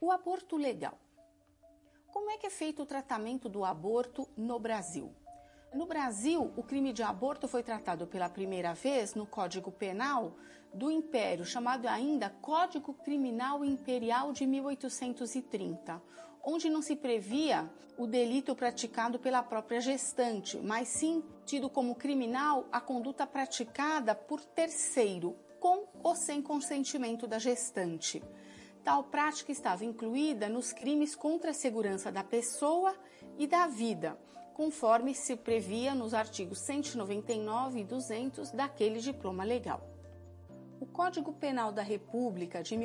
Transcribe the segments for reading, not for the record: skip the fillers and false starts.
O aborto legal. Como é que é feito o tratamento do aborto no Brasil? No Brasil, o crime de aborto foi tratado pela primeira vez no Código Penal do Império, chamado ainda Código Criminal Imperial de 1830, onde não se previa o delito praticado pela própria gestante, mas sim tido como criminal a conduta praticada por terceiro, com ou sem consentimento da gestante. Tal prática estava incluída nos crimes contra a segurança da pessoa e da vida, conforme se previa nos artigos 199 e 200 daquele diploma legal. O Código Penal da República de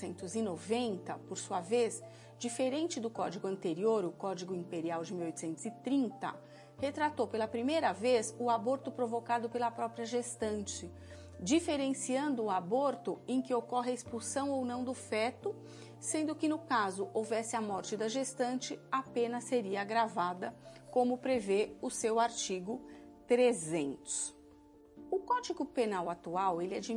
1890, por sua vez, diferente do código anterior, o Código Imperial de 1830, retratou pela primeira vez o aborto provocado pela própria gestante, diferenciando o aborto em que ocorre a expulsão ou não do feto, sendo que no caso houvesse a morte da gestante, a pena seria agravada, como prevê o seu artigo 300. O Código Penal atual ele é de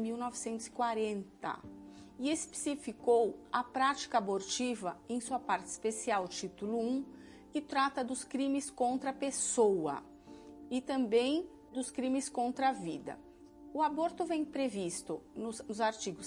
1940 e especificou a prática abortiva em sua parte especial, título 1, que trata dos crimes contra a pessoa e também dos crimes contra a vida. O aborto vem previsto nos artigos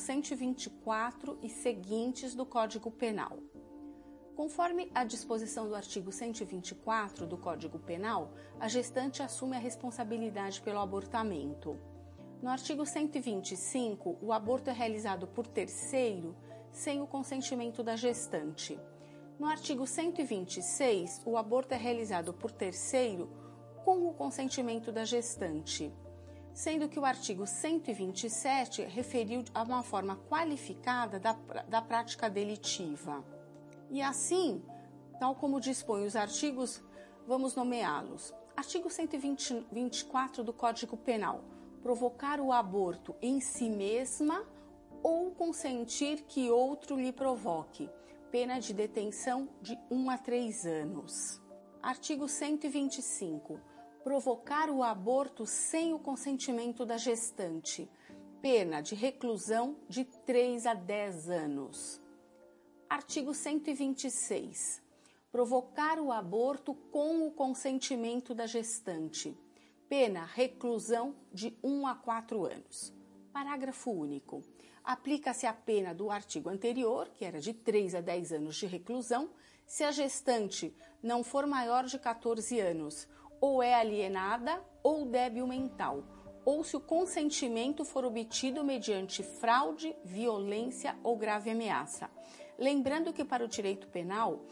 124 e seguintes do Código Penal. Conforme a disposição do artigo 124 do Código Penal, a gestante assume a responsabilidade pelo abortamento. No artigo 125, o aborto é realizado por terceiro, sem o consentimento da gestante. No artigo 126, o aborto é realizado por terceiro, com o consentimento da gestante, sendo que o artigo 127 referiu a uma forma qualificada da prática delitiva. E assim, tal como dispõem os artigos, vamos nomeá-los. Artigo 124 do Código Penal, provocar o aborto em si mesma ou consentir que outro lhe provoque, pena de detenção de 1 a 3 anos. Artigo 125, provocar o aborto sem o consentimento da gestante, pena de reclusão de 3 a 10 anos. Artigo 126. Provocar o aborto com o consentimento da gestante, pena reclusão de 1 a 4 anos. Parágrafo único. Aplica-se a pena do artigo anterior, que era de 3 a 10 anos de reclusão, se a gestante não for maior de 14 anos, ou é alienada ou débil mental, ou se o consentimento for obtido mediante fraude, violência ou grave ameaça. Lembrando que para o direito penal,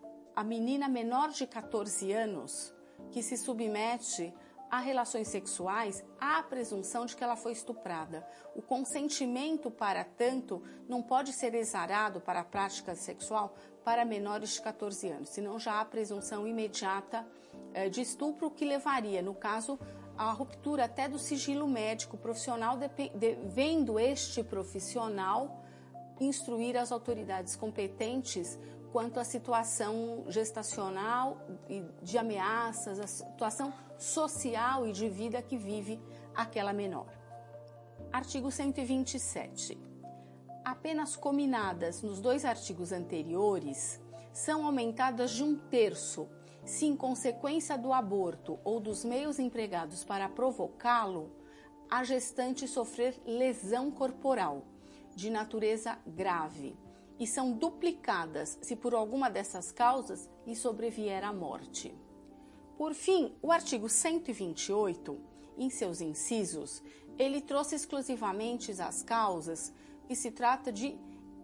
a menina menor de 14 anos que se submete a relações sexuais, há a presunção de que ela foi estuprada. O consentimento, para tanto, não pode ser exarado para a prática sexual para menores de 14 anos, senão já há presunção imediata de estupro, que levaria, no caso, à ruptura até do sigilo médico profissional, devendo este profissional instruir as autoridades competentes quanto à situação gestacional e de ameaças, a situação social e de vida que vive aquela menor. Artigo 127. Apenas cominadas nos 2 artigos anteriores são aumentadas de 1/3 se, em consequência do aborto ou dos meios empregados para provocá-lo, a gestante sofrer lesão corporal de natureza grave, e são duplicadas se por alguma dessas causas lhe sobrevier a morte. Por fim, o artigo 128, em seus incisos, ele trouxe exclusivamente as causas que se trata de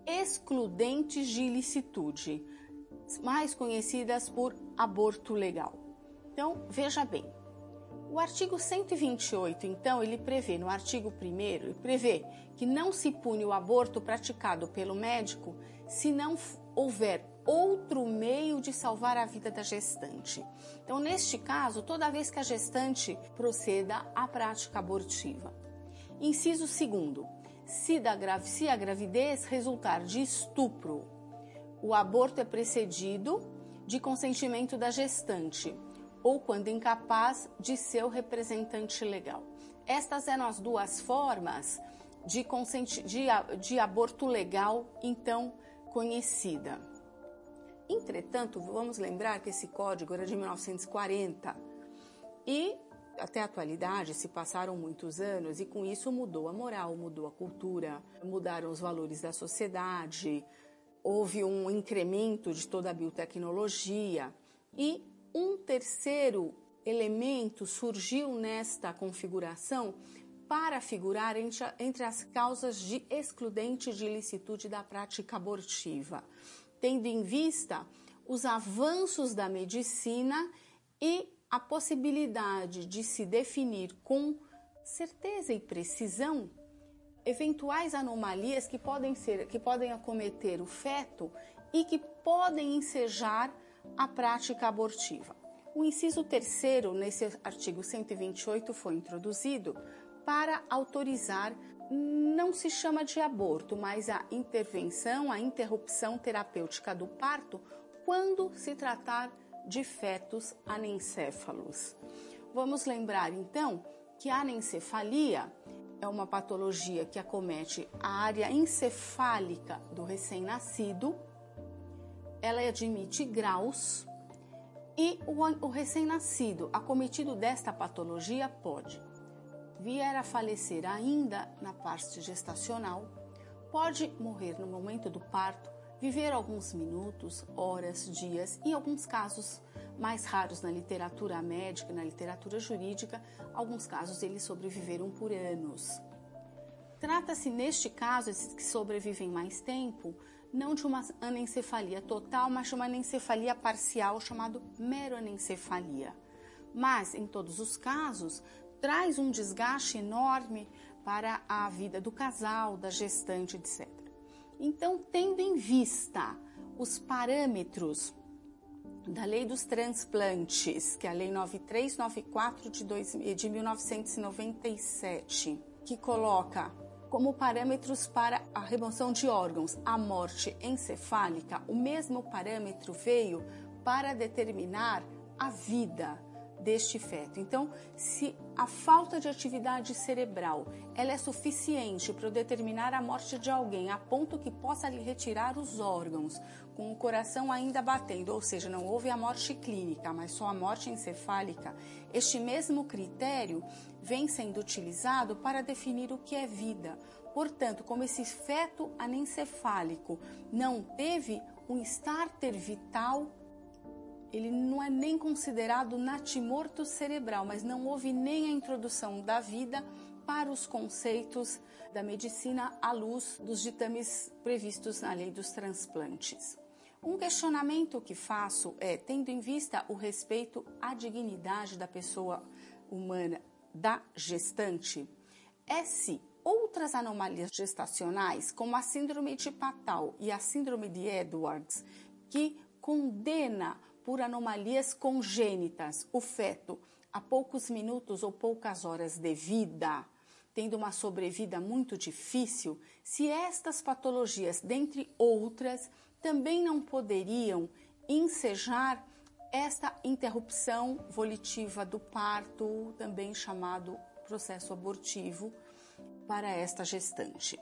excludentes de ilicitude, mais conhecidas por aborto legal. Então, veja bem, o artigo 128, então, ele prevê, no artigo 1º, ele prevê que não se pune o aborto praticado pelo médico se não houver outro meio de salvar a vida da gestante. Então, neste caso, toda vez que a gestante proceda à prática abortiva. Inciso 2º, se a gravidez resultar de estupro, o aborto é precedido de consentimento da gestante, ou quando incapaz de seu representante legal. Estas eram as 2 formas de aborto legal, então, conhecida. Entretanto, vamos lembrar que esse código era de 1940 e até a atualidade se passaram muitos anos e com isso mudou a moral, mudou a cultura, mudaram os valores da sociedade, houve um incremento de toda a biotecnologia e um terceiro elemento surgiu nesta configuração para figurar entre as causas de excludente de ilicitude da prática abortiva, tendo em vista os avanços da medicina e a possibilidade de se definir com certeza e precisão eventuais anomalias que podem acometer o feto e que podem ensejar a prática abortiva. O inciso 3º, nesse artigo 128, foi introduzido para autorizar, não se chama de aborto, mas a intervenção, a interrupção terapêutica do parto, quando se tratar de fetos anencéfalos. Vamos lembrar, então, que a anencefalia é uma patologia que acomete a área encefálica do recém-nascido, ela admite graus e o recém-nascido acometido desta patologia pode vier a falecer ainda na parte gestacional, pode morrer no momento do parto, viver alguns minutos, horas, dias e, em alguns casos mais raros na literatura médica, na literatura jurídica, alguns casos eles sobreviveram por anos. Trata-se, neste caso, esses que sobrevivem mais tempo, não de uma anencefalia total, mas de uma anencefalia parcial, chamada meroanencefalia. Mas, em todos os casos, traz um desgaste enorme para a vida do casal, da gestante, etc. Então, tendo em vista os parâmetros da Lei dos Transplantes, que é a Lei 9394 de 1997, que coloca como parâmetros para a remoção de órgãos a morte encefálica, o mesmo parâmetro veio para determinar a vida deste feto. Então, se a falta de atividade cerebral ela é suficiente para determinar a morte de alguém a ponto que possa lhe retirar os órgãos com o coração ainda batendo, ou seja, não houve a morte clínica, mas só a morte encefálica, este mesmo critério vem sendo utilizado para definir o que é vida. Portanto, como esse feto anencefálico não teve um starter vital, ele não é nem considerado natimorto cerebral, mas não houve nem a introdução da vida para os conceitos da medicina à luz dos ditames previstos na Lei dos Transplantes. Um questionamento que faço é, tendo em vista o respeito à dignidade da pessoa humana, da gestante, é se outras anomalias gestacionais, como a síndrome de Patau e a síndrome de Edwards, que condena por anomalias congênitas o feto a poucos minutos ou poucas horas de vida, tendo uma sobrevida muito difícil, se estas patologias, dentre outras, também não poderiam ensejar esta interrupção volitiva do parto, também chamado processo abortivo, para esta gestante.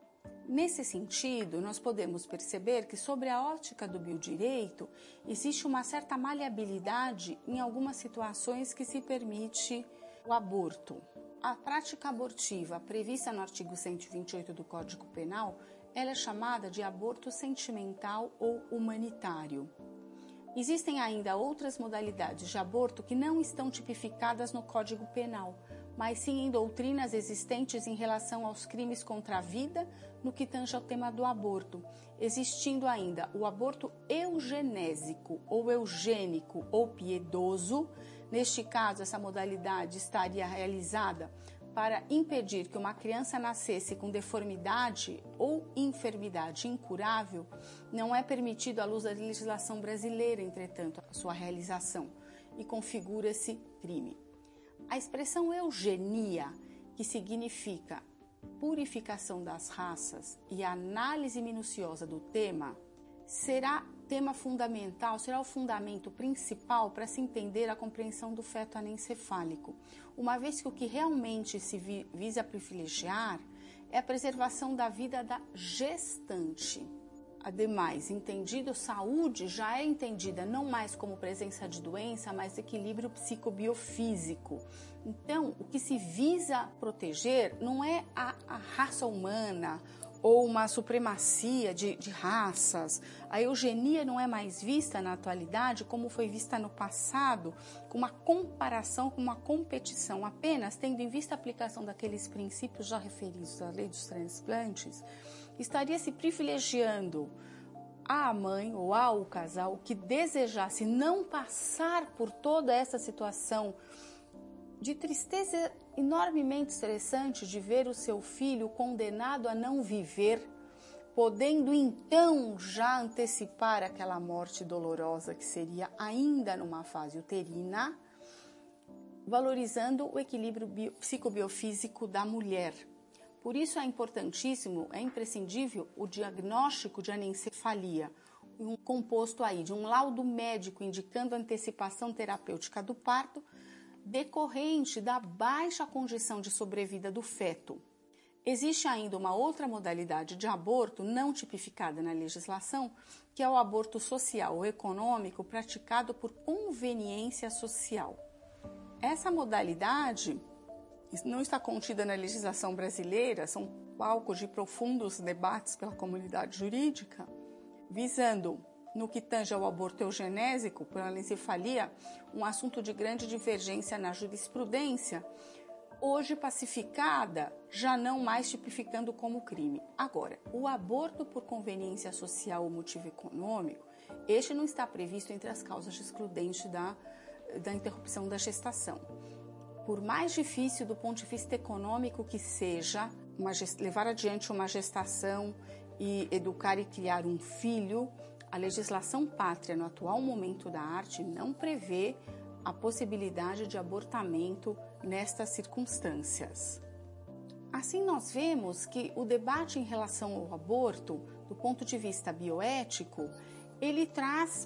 Nesse sentido, nós podemos perceber que, sobre a ótica do biodireito, existe uma certa maleabilidade em algumas situações que se permite o aborto. A prática abortiva prevista no artigo 128 do Código Penal, ela é chamada de aborto sentimental ou humanitário. Existem ainda outras modalidades de aborto que não estão tipificadas no Código Penal, mas sim em doutrinas existentes em relação aos crimes contra a vida, no que tange ao tema do aborto, existindo ainda o aborto eugenésico ou eugênico ou piedoso. Neste caso, essa modalidade estaria realizada para impedir que uma criança nascesse com deformidade ou enfermidade incurável. Não é permitido à luz da legislação brasileira, entretanto, a sua realização, e configura-se crime. A expressão eugenia, que significa purificação das raças e análise minuciosa do tema, será tema fundamental, será o fundamento principal para se entender a compreensão do feto anencefálico, uma vez que o que realmente se visa privilegiar é a preservação da vida da gestante. Ademais, entendido saúde já é entendida não mais como presença de doença, mas equilíbrio psicobiofísico. Então, o que se visa proteger não é a raça humana ou uma supremacia de raças. A eugenia não é mais vista na atualidade como foi vista no passado, com uma comparação, com uma competição, apenas tendo em vista a aplicação daqueles princípios já referidos à lei dos transplantes, estaria se privilegiando a mãe ou ao casal que desejasse não passar por toda essa situação de tristeza enormemente estressante de ver o seu filho condenado a não viver, podendo então já antecipar aquela morte dolorosa que seria ainda numa fase uterina, valorizando o equilíbrio psicobiofísico da mulher. Por isso é importantíssimo, é imprescindível o diagnóstico de anencefalia, um composto aí de um laudo médico indicando antecipação terapêutica do parto, decorrente da baixa condição de sobrevida do feto. Existe ainda uma outra modalidade de aborto não tipificada na legislação, que é o aborto social ou econômico praticado por conveniência social. Essa modalidade não está contida na legislação brasileira, são palcos de profundos debates pela comunidade jurídica, visando, no que tange ao aborto eugenésico por anencefalia, um assunto de grande divergência na jurisprudência, hoje pacificada, já não mais tipificando como crime. Agora, o aborto por conveniência social ou motivo econômico, este não está previsto entre as causas excludentes da interrupção da gestação. Por mais difícil do ponto de vista econômico que seja levar adiante uma gestação e educar e criar um filho, a legislação pátria no atual momento da arte não prevê a possibilidade de abortamento nestas circunstâncias. Assim, nós vemos que o debate em relação ao aborto, do ponto de vista bioético, ele traz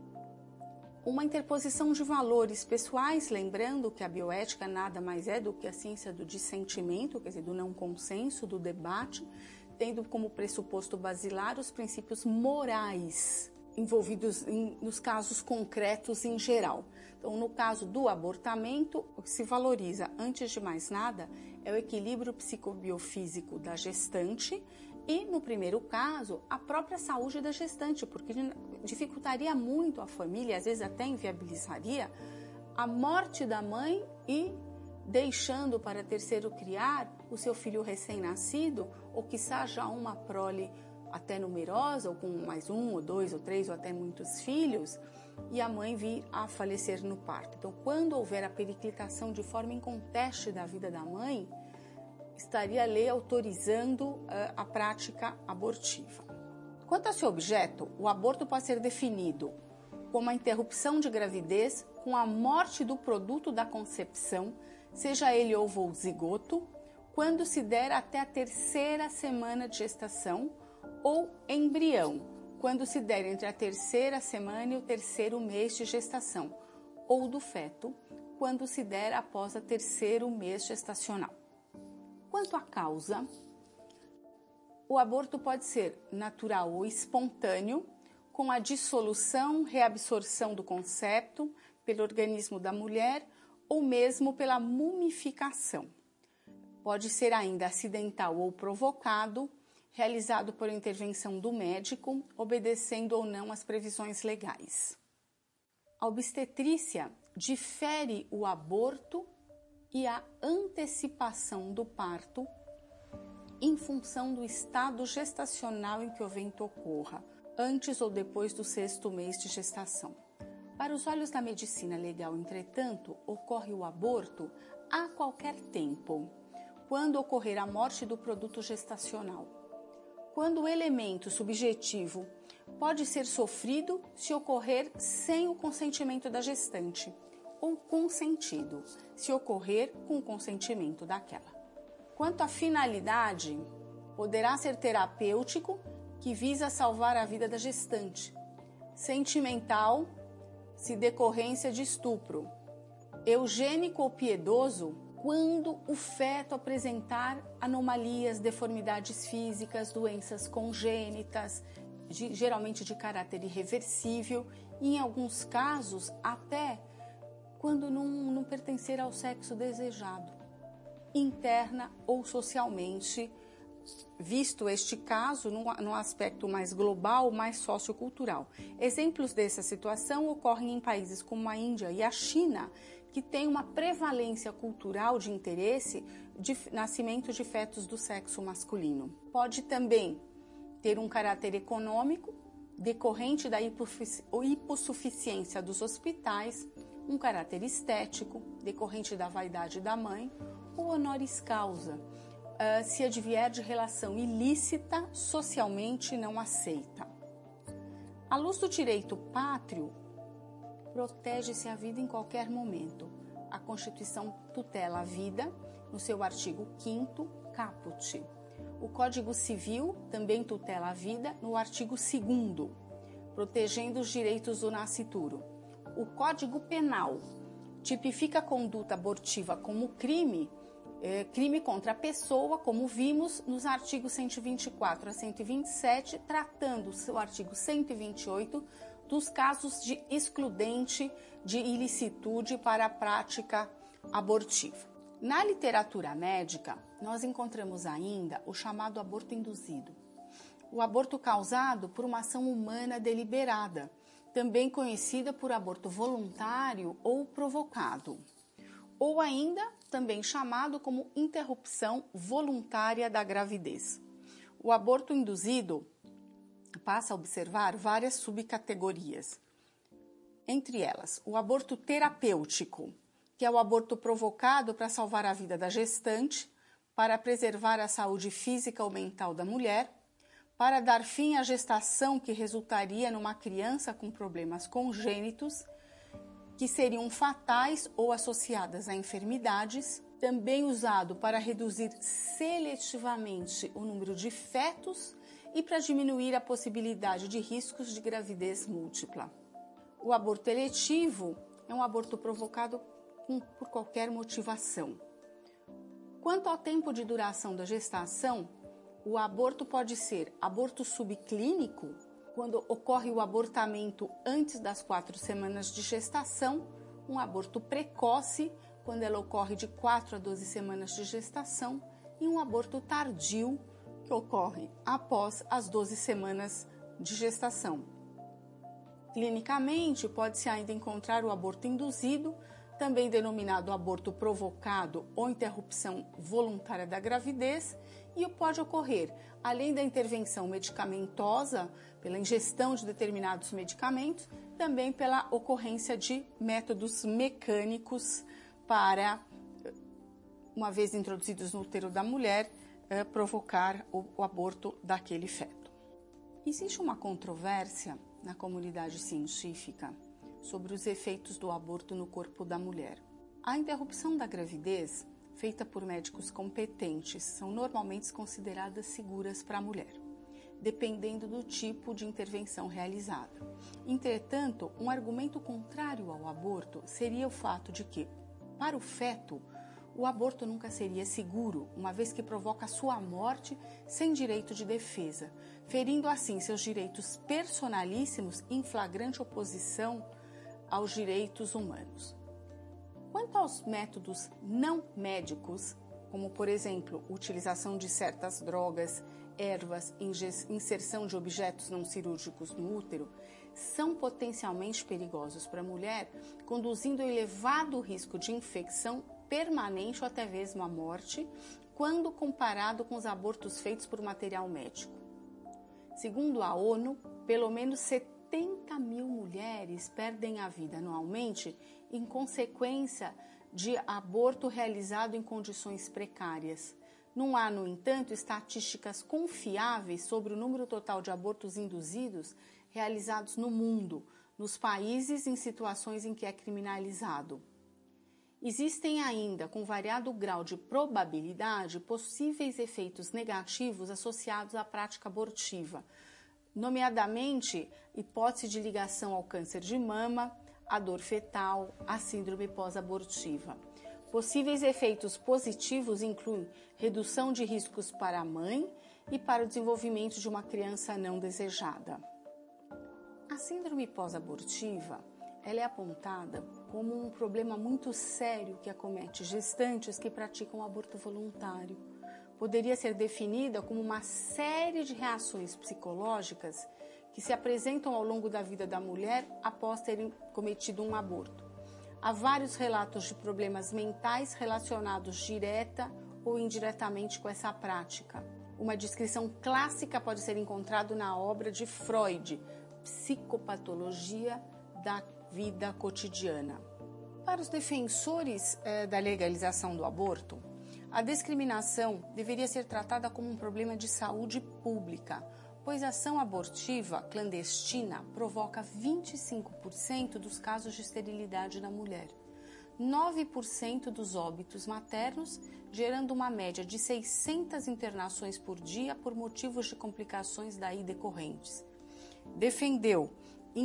uma interposição de valores pessoais, lembrando que a bioética nada mais é do que a ciência do dissentimento, quer dizer, do não consenso, do debate, tendo como pressuposto basilar os princípios morais envolvidos nos casos concretos em geral. Então, no caso do abortamento, o que se valoriza, antes de mais nada, é o equilíbrio psicobiofísico da gestante e, no primeiro caso, a própria saúde da gestante, porque dificultaria muito a família, às vezes até inviabilizaria, a morte da mãe e deixando para terceiro criar o seu filho recém-nascido, ou quiçá já uma prole até numerosa, ou com mais um, ou dois, ou três, ou até muitos filhos, e a mãe vir a falecer no parto. Então, quando houver a periclitação de forma inconteste da vida da mãe, estaria a lei autorizando a prática abortiva. Quanto a seu objeto, o aborto pode ser definido como a interrupção de gravidez com a morte do produto da concepção, seja ele ovo ou zigoto, quando se der até a terceira semana de gestação, ou embrião, quando se der entre a terceira semana e o terceiro mês de gestação, ou do feto, quando se der após o terceiro mês gestacional. Quanto à causa, o aborto pode ser natural ou espontâneo, com a dissolução, reabsorção do concepto pelo organismo da mulher ou mesmo pela mumificação. Pode ser ainda acidental ou provocado, realizado por intervenção do médico, obedecendo ou não às previsões legais. A obstetrícia difere o aborto e a antecipação do parto em função do estado gestacional em que o evento ocorra, antes ou depois do 6º mês de gestação. Para os olhos da medicina legal, entretanto, ocorre o aborto a qualquer tempo, quando ocorrer a morte do produto gestacional. Quando o elemento subjetivo pode ser sofrido se ocorrer sem o consentimento da gestante, ou consentido, se ocorrer com o consentimento daquela. Quanto à finalidade, poderá ser terapêutico, que visa salvar a vida da gestante, sentimental, se decorrência de estupro, eugênico ou piedoso, quando o feto apresentar anomalias, deformidades físicas, doenças congênitas, geralmente de caráter irreversível e, em alguns casos, até quando não pertencer ao sexo desejado, interna ou socialmente, visto este caso num aspecto mais global, mais sociocultural. Exemplos dessa situação ocorrem em países como a Índia e a China, que tem uma prevalência cultural de interesse de nascimento de fetos do sexo masculino. Pode também ter um caráter econômico, decorrente da hipossuficiência dos hospitais, um caráter estético, decorrente da vaidade da mãe, ou honoris causa, se advier de relação ilícita, socialmente não aceita. À luz do direito pátrio, protege-se a vida em qualquer momento. A Constituição tutela a vida, no seu artigo 5º, caput. O Código Civil também tutela a vida, no artigo 2º, protegendo os direitos do nascituro. O Código Penal tipifica a conduta abortiva como crime contra a pessoa, como vimos nos artigos 124 a 127, tratando o artigo 128 dos casos de excludente de ilicitude para a prática abortiva. Na literatura médica, nós encontramos ainda o chamado aborto induzido, o aborto causado por uma ação humana deliberada, também conhecida por aborto voluntário ou provocado, ou ainda também chamado como interrupção voluntária da gravidez. O aborto induzido passa a observar várias subcategorias. Entre elas, o aborto terapêutico, que é o aborto provocado para salvar a vida da gestante, para preservar a saúde física ou mental da mulher, para dar fim à gestação que resultaria numa criança com problemas congênitos, que seriam fatais ou associadas a enfermidades, também usado para reduzir seletivamente o número de fetos e para diminuir a possibilidade de riscos de gravidez múltipla. O aborto eletivo é um aborto provocado por qualquer motivação. Quanto ao tempo de duração da gestação, o aborto pode ser aborto subclínico, quando ocorre o abortamento antes das 4 semanas de gestação, um aborto precoce, quando ela ocorre de 4 a 12 semanas de gestação, e um aborto tardio, que ocorre após as 12 semanas de gestação. Clinicamente, pode-se ainda encontrar o aborto induzido, também denominado aborto provocado ou interrupção voluntária da gravidez, e pode ocorrer, além da intervenção medicamentosa, pela ingestão de determinados medicamentos, também pela ocorrência de métodos mecânicos para, uma vez introduzidos no útero da mulher, provocar o aborto daquele feto. Existe uma controvérsia na comunidade científica sobre os efeitos do aborto no corpo da mulher. A interrupção da gravidez, feita por médicos competentes, são normalmente consideradas seguras para a mulher, dependendo do tipo de intervenção realizada. Entretanto, um argumento contrário ao aborto seria o fato de que, para o feto, o aborto nunca seria seguro, uma vez que provoca sua morte sem direito de defesa, ferindo assim seus direitos personalíssimos em flagrante oposição aos direitos humanos. Quanto aos métodos não médicos, como por exemplo, utilização de certas drogas, ervas, inserção de objetos não cirúrgicos no útero, são potencialmente perigosos para a mulher, conduzindo a elevado risco de infecção permanente ou até mesmo a morte, quando comparado com os abortos feitos por material médico. Segundo a ONU, pelo menos 70 mil mulheres perdem a vida anualmente em consequência de aborto realizado em condições precárias. Não há, no entanto, estatísticas confiáveis sobre o número total de abortos induzidos realizados no mundo, nos países em situações em que é criminalizado. Existem ainda, com variado grau de probabilidade, possíveis efeitos negativos associados à prática abortiva, nomeadamente hipótese de ligação ao câncer de mama, à dor fetal, à síndrome pós-abortiva. Possíveis efeitos positivos incluem redução de riscos para a mãe e para o desenvolvimento de uma criança não desejada. A síndrome pós-abortiva, ela é apontada como um problema muito sério que acomete gestantes que praticam aborto voluntário. Poderia ser definida como uma série de reações psicológicas que se apresentam ao longo da vida da mulher após terem cometido um aborto. Há vários relatos de problemas mentais relacionados direta ou indiretamente com essa prática. Uma descrição clássica pode ser encontrada na obra de Freud, Psicopatologia da Vida Cotidiana. Para os defensores da legalização do aborto, a discriminação deveria ser tratada como um problema de saúde pública, pois a ação abortiva clandestina provoca 25% dos casos de esterilidade na mulher, 9% dos óbitos maternos, gerando uma média de 600 internações por dia por motivos de complicações daí decorrentes. Defendeu, em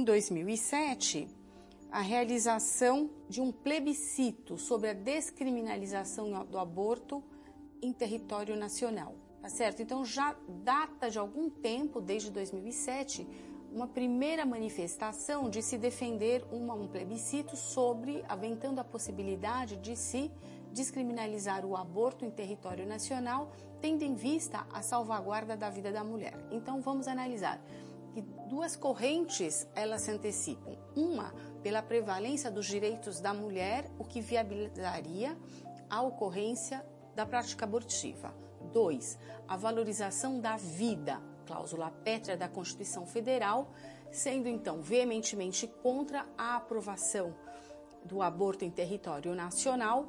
2007, a realização de um plebiscito sobre a descriminalização do aborto em território nacional. Tá certo? Então já data de algum tempo, desde 2007, uma primeira manifestação de se defender um plebiscito sobre, aventando a possibilidade de se descriminalizar o aborto em território nacional, tendo em vista a salvaguarda da vida da mulher. Então vamos analisar que duas correntes elas se antecipam. Uma, pela prevalência dos direitos da mulher, o que viabilizaria a ocorrência da prática abortiva. 2. A valorização da vida, cláusula pétrea da Constituição Federal, sendo então veementemente contra a aprovação do aborto em território nacional,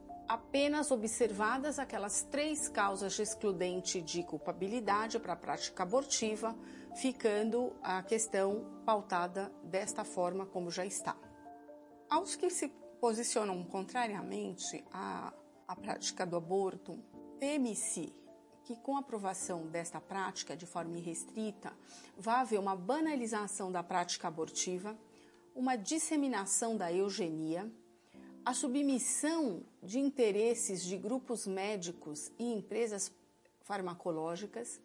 apenas observadas aquelas 3 causas de excludente de culpabilidade para a prática abortiva, ficando a questão pautada desta forma como já está. Aos que se posicionam contrariamente à prática do aborto, teme-se que com a aprovação desta prática de forma irrestrita, vai haver uma banalização da prática abortiva, uma disseminação da eugenia, a submissão de interesses de grupos médicos e empresas farmacológicas,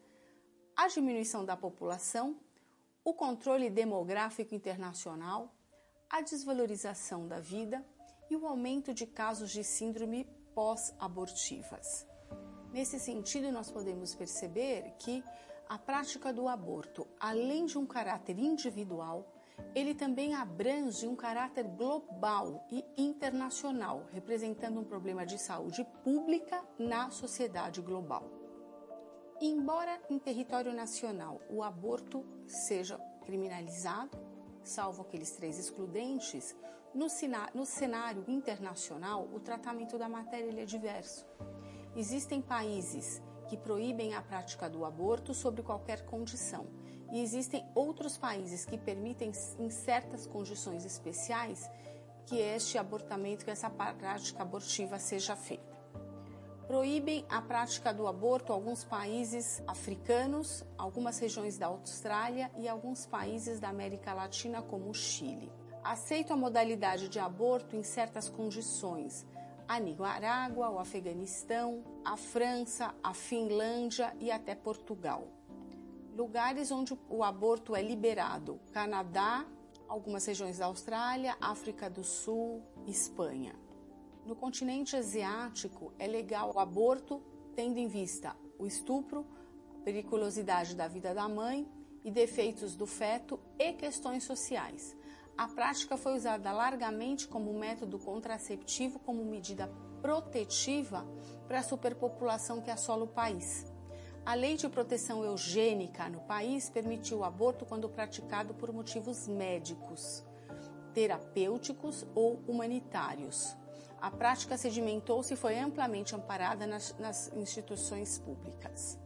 a diminuição da população, o controle demográfico internacional, a desvalorização da vida e o aumento de casos de síndrome pós-abortivas. Nesse sentido, nós podemos perceber que a prática do aborto, além de um caráter individual, ele também abrange um caráter global e internacional, representando um problema de saúde pública na sociedade global. Embora em território nacional o aborto seja criminalizado, salvo aqueles 3 excludentes, no cenário internacional o tratamento da matéria ele é diverso. Existem países que proíbem a prática do aborto sob qualquer condição. E existem outros países que permitem, em certas condições especiais, que este abortamento, que essa prática abortiva seja feita. Proíbem a prática do aborto alguns países africanos, algumas regiões da Austrália e alguns países da América Latina, como o Chile. Aceitam a modalidade de aborto em certas condições. A Nicarágua, o Afeganistão, a França, a Finlândia e até Portugal. Lugares onde o aborto é liberado: Canadá, algumas regiões da Austrália, África do Sul, Espanha. No continente asiático é legal o aborto, tendo em vista o estupro, a periculosidade da vida da mãe e defeitos do feto e questões sociais. A prática foi usada largamente como método contraceptivo, como medida protetiva para a superpopulação que assola o país. A lei de proteção eugênica no país permitiu o aborto quando praticado por motivos médicos, terapêuticos ou humanitários. A prática sedimentou-se e foi amplamente amparada nas instituições públicas.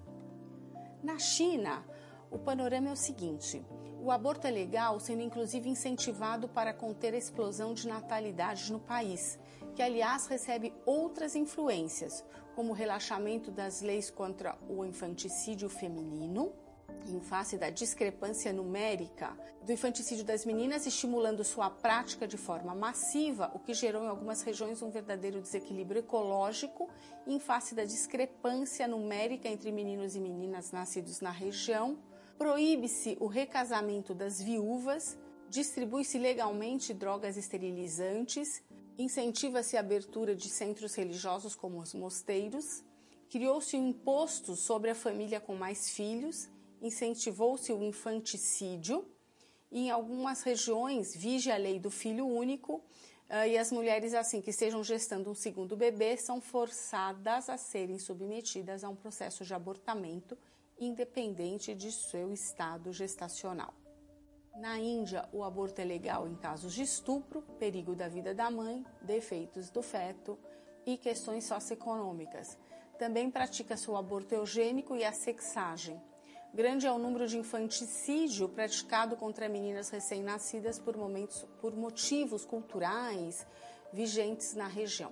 Na China, o panorama é o seguinte: o aborto é legal, sendo inclusive incentivado para conter a explosão de natalidade no país, que aliás recebe outras influências, como o relaxamento das leis contra o infanticídio feminino, em face da discrepância numérica do infanticídio das meninas, estimulando sua prática de forma massiva, o que gerou em algumas regiões um verdadeiro desequilíbrio ecológico, em face da discrepância numérica entre meninos e meninas nascidos na região. Proíbe-se o recasamento das viúvas, distribui-se legalmente drogas esterilizantes, incentiva-se a abertura de centros religiosos como os mosteiros, criou-se um imposto sobre a família com mais filhos, incentivou-se o infanticídio, e em algumas regiões vige a lei do filho único, e as mulheres assim que estejam gestando um segundo bebê são forçadas a serem submetidas a um processo de abortamento, independente de seu estado gestacional. Na Índia, o aborto é legal em casos de estupro, perigo da vida da mãe, defeitos do feto e questões socioeconômicas. Também pratica-se o aborto eugênico e a sexagem. Grande é o número de infanticídio praticado contra meninas recém-nascidas por motivos culturais vigentes na região.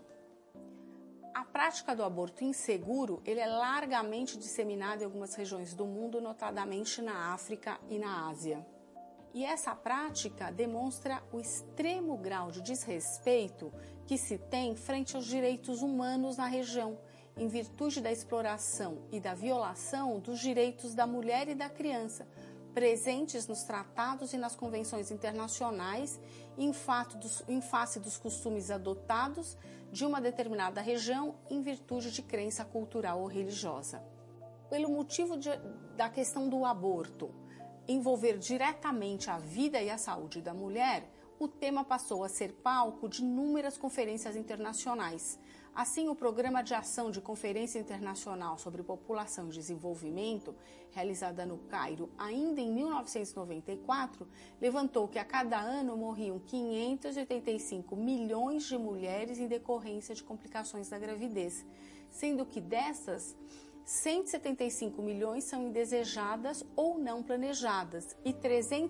A prática do aborto inseguro ele é largamente disseminada em algumas regiões do mundo, notadamente na África e na Ásia. E essa prática demonstra o extremo grau de desrespeito que se tem frente aos direitos humanos na região, em virtude da exploração e da violação dos direitos da mulher e da criança, presentes nos tratados e nas convenções internacionais, em face dos costumes adotados de uma determinada região em virtude de crença cultural ou religiosa. Pelo motivo da questão do aborto envolver diretamente a vida e a saúde da mulher, o tema passou a ser palco de inúmeras conferências internacionais. Assim, o Programa de Ação de Conferência Internacional sobre População e Desenvolvimento, realizada no Cairo ainda em 1994, levantou que a cada ano morriam 585 milhões de mulheres em decorrência de complicações da gravidez, sendo que dessas, 175 milhões são indesejadas ou não planejadas e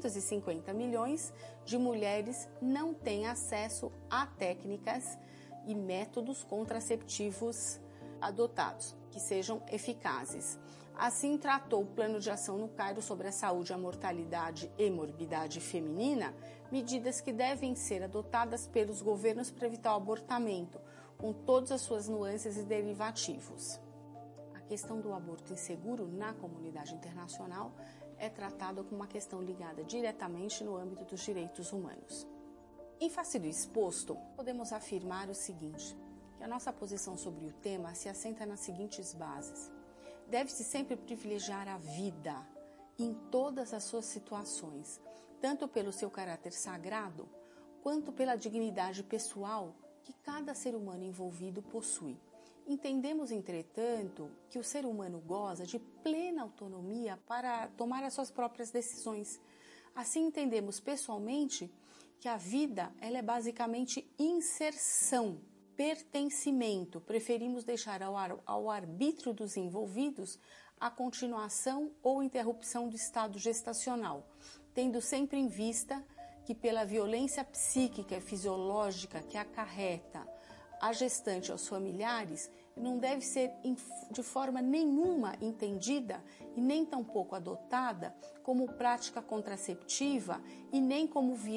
350 milhões de mulheres não têm acesso a técnicas e métodos contraceptivos adotados que sejam eficazes. Assim, tratou o Plano de Ação no Cairo sobre a saúde, a mortalidade e morbidade feminina, medidas que devem ser adotadas pelos governos para evitar o abortamento, com todas as suas nuances e derivativos. A questão do aborto inseguro na comunidade internacional é tratada como uma questão ligada diretamente no âmbito dos direitos humanos. Em face do exposto, podemos afirmar o seguinte, que a nossa posição sobre o tema se assenta nas seguintes bases. Deve-se sempre privilegiar a vida em todas as suas situações, tanto pelo seu caráter sagrado, quanto pela dignidade pessoal que cada ser humano envolvido possui. Entendemos, entretanto, que o ser humano goza de plena autonomia para tomar as suas próprias decisões. Assim, entendemos pessoalmente que a vida ela é basicamente inserção, pertencimento. Preferimos deixar ao arbítrio dos envolvidos a continuação ou interrupção do estado gestacional, tendo sempre em vista que pela violência psíquica e fisiológica que acarreta a gestante aos familiares, não deve ser de forma nenhuma entendida e nem tampouco adotada como prática contraceptiva e nem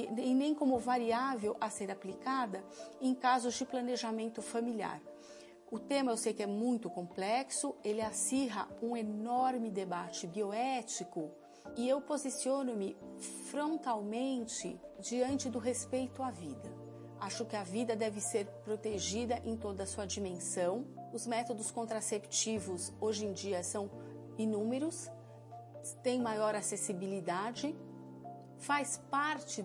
como variável a ser aplicada em casos de planejamento familiar. O tema eu sei que é muito complexo, ele acirra um enorme debate bioético e eu posiciono-me frontalmente diante do respeito à vida. Acho que a vida deve ser protegida em toda a sua dimensão. Os métodos contraceptivos hoje em dia são inúmeros, têm maior acessibilidade, faz parte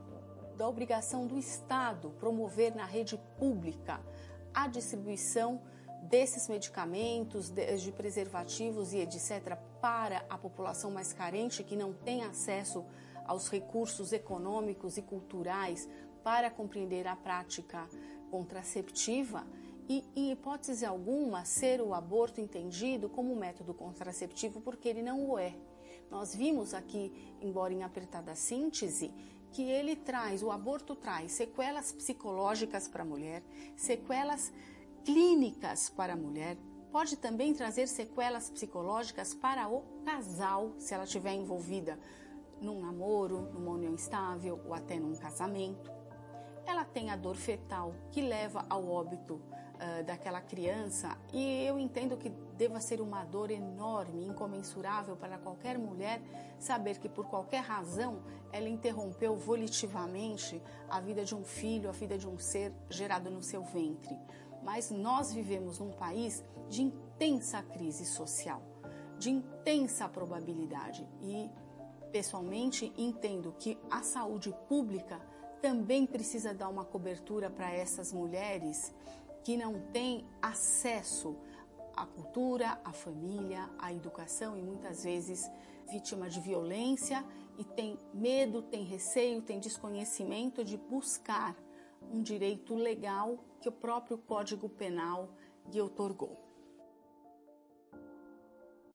da obrigação do Estado promover na rede pública a distribuição desses medicamentos, de preservativos e etc. para a população mais carente que não tem acesso aos recursos econômicos e culturais para compreender a prática contraceptiva e, em hipótese alguma, ser o aborto entendido como um método contraceptivo, porque ele não o é. Nós vimos aqui, embora em apertada síntese, que o aborto traz sequelas psicológicas para a mulher, sequelas clínicas para a mulher, Pode também trazer sequelas psicológicas para o casal, se ela estiver envolvida num namoro, numa união estável ou até num casamento. Ela tem a dor fetal, que leva ao óbito daquela criança, e eu entendo que deva ser uma dor enorme, incomensurável para qualquer mulher saber que por qualquer razão ela interrompeu volitivamente a vida de um filho, a vida de um ser gerado no seu ventre. Mas nós vivemos num país de intensa crise social, de intensa probabilidade, e pessoalmente entendo que a saúde pública também precisa dar uma cobertura para essas mulheres que não têm acesso à cultura, à família, à educação e muitas vezes vítima de violência e tem medo, tem receio, tem desconhecimento de buscar um direito legal que o próprio Código Penal lhe outorgou.